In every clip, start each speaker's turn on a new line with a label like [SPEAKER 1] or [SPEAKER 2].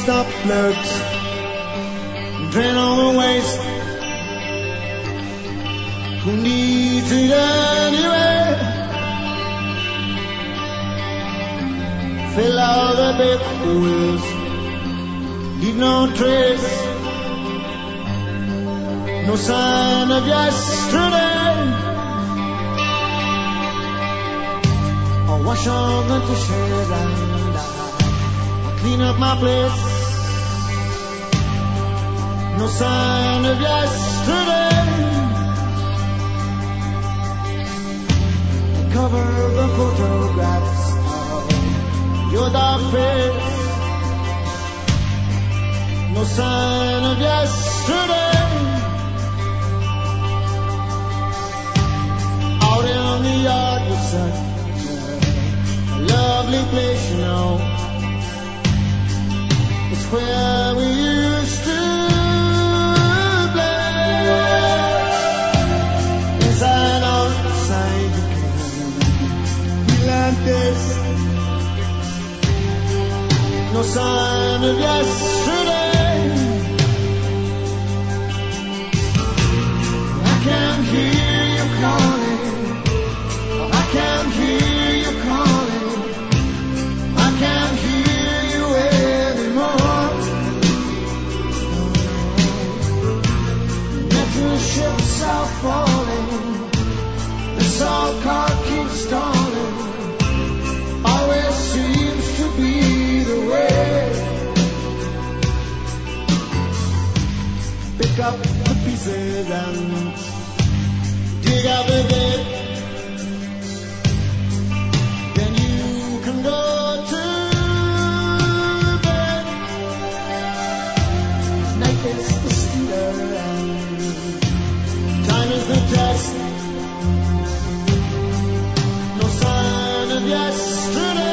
[SPEAKER 1] stop plugs, drain all the waste. Who needs it anyway? Fill out the big wheels, leave no trace, no sign of yesterday. I'll wash all the dishes and I'll clean up my place. No sign of yesterday. I'll cover the photographs of your dark face. No sign of yesterday. Out in the yard with such a lovely place, you know. It's where we used to play. Inside, outside, you can be like this. No sign of yesterday. I can hear you calling. I can hear you calling. I can't hear you anymore. Metal ships are falling. The salt car keeps stalling. Always seems to be the way. Pick up the pieces and dig out the dead. Then you can go to bed. Night is the stealer and time is the test. No sign of yesterday.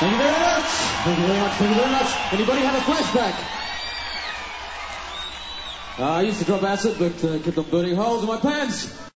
[SPEAKER 2] Thank you very much. Thank you very much. Thank you very much. Anybody have a flashback? I used to drop acid, but kept on burning holes in my pants.